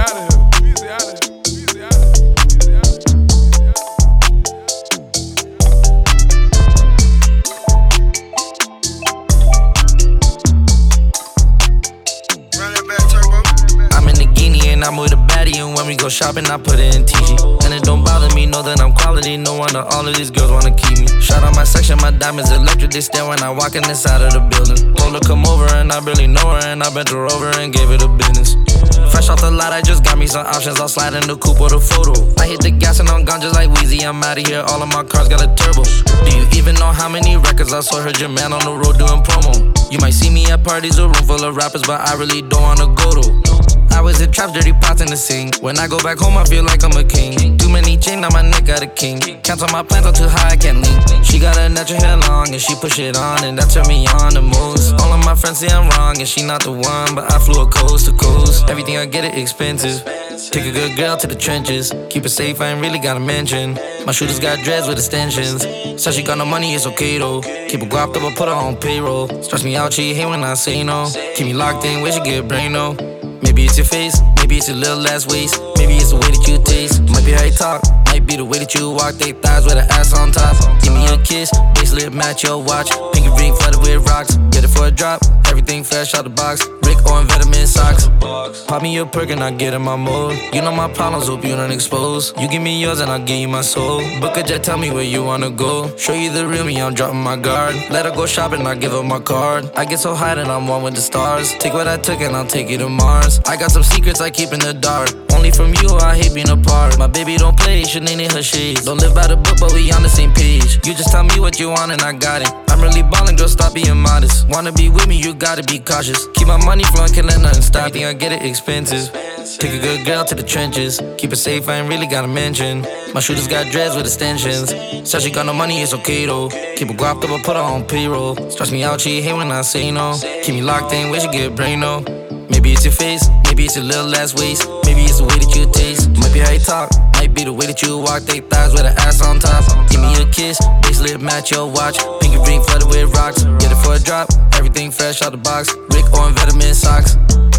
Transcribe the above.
out of here. Easy out of here. Easy out of here. Easy out of here. I'm in the Guinea and I'm with a baddie, and when we go shopping, I put it in TG. And it don't bother me, know that I'm quality. No wonder all of these girls wanna keep me. Shout out my section, my diamonds electric. They stare when I walk in inside of the building. Told her come over and I barely know her, and I bent her over and gave her the business. Fresh off the lot, I just got me some options. I'll slide in the coupe or the photo. I hit the gas and I'm gone just like Weezy. I'm out of here, all of my cars got a turbo. Do you even know how many records I saw? Heard your man on the road doing promo. You might see me at parties, a room full of rappers, but I really don't wanna go though. I was in traps, dirty pots in the sink. When I go back home, I feel like I'm a king. Too many chains, now my neck got a king. Cancel my plans, I'm too high, I can't link. She got a natural hair long, and she push it on, and that turn me on the most. All of my friends say I'm wrong, and she not the one, but I flew a coast to coast. Everything I get it expensive. Take a good girl to the trenches. Keep it safe, I ain't really got to mention. My shooters got dreads with extensions. Said she got no money, it's okay though. Keep her guapped up, I put her on payroll. Stress me out, she hate when I say no. Keep me locked in, where she get brain though. Maybe it's your face, maybe it's your little ass waist. Maybe it's the way that you taste. Might be how you talk, might be the way that you walk. They thighs with an ass on top. Give me a kiss, bracelet match your watch. Pinky ring flooded with rocks. Get it for a drop, everything fresh out the box. Rick on vitamin socks. Pop me a perk and I get in my mode. You know my problems, hope you don't expose. You give me yours and I'll give you my soul. Book a jet, tell me where you wanna go. Show you the real me, I'm dropping my guard. Let her go shopping, I give her my card. I get so high that I'm one with the stars. Take what I took and I'll take you to Mars. I got some secrets I keep in the dark. Only from you, I hate being apart. My baby don't play, she ain't in her shades. Don't live by the book, but we on the same page. You just tell me what you want and I got it. I'm really ballin', girl, stop being modest. Wanna be with me, you gotta be cautious. Keep my money flowing, can't let nothing stop. Everything I get it expensive. Take a good girl to the trenches. Keep it safe, I ain't really gotta mention. My shooters got dreads with extensions. Said she got no money, it's okay though. Keep her guapped up, I put her on payroll. Stress me out, she hate when I say no. Keep me locked in, where she get brain though. Maybe it's your face, maybe it's your little ass waist. Maybe it's the way that you taste. Might be how you talk, might be the way that you walk. They thighs with an ass on top. Give me a kiss, bracelet match your watch. Pinky ring flooded with rocks. Get it for a drop, everything fresh out the box. Rick on vitamin socks.